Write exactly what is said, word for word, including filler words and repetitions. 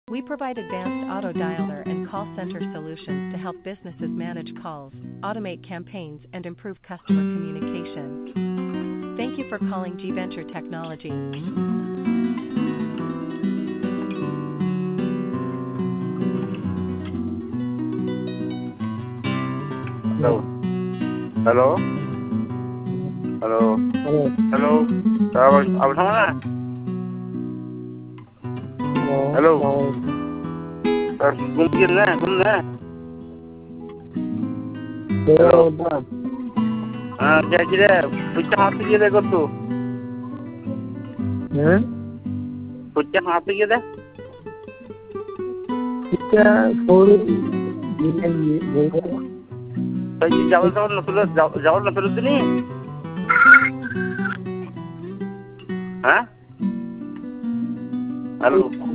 We provide advanced auto dialer and call center solutions to help businesses manage calls, automate campaigns, and improve customer communication. Thank you for calling G Venture Technology. Hello. Hello. Hello. Hello. Hello. Sao ông thắng á? No, Hello. no. Ờ, Cùng kiên nè, cùng nè. Hello, Bob. Ah, क्या किरे? पुच्चा हाथ पे किरे को तू? Huh? पुच्चा हाथ पे किरे? Kita full dengan ye. तो ये जावल जावल नसुल जावल नसुल तनी? हाँ? Hello.